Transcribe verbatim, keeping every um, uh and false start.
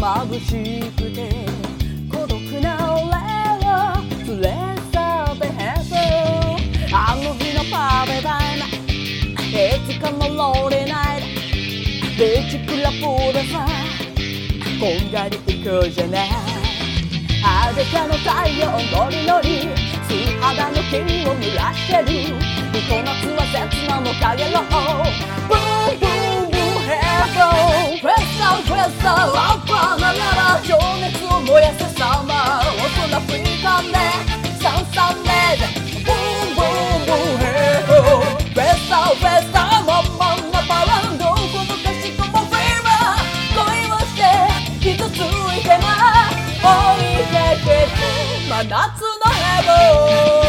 眩しくて孤独な俺を連れ去ってへそあの日のパフェタイムいつかのローリーナイトビーチクラブでさこんがり行くじゃない裸の太陽ノリノリ素肌の君を濡らしてるひと夏は切なのかげろうブーブーブーヘッドプレッサープレッサーラッパーなら情熱を燃やせサマー大人振り込んでサンサンメでブーブーブーヘッドプレッサープレッサーまんまんなバランドこのかしこもフィーバー恋をして傷ついては置いてけて真夏のヘボ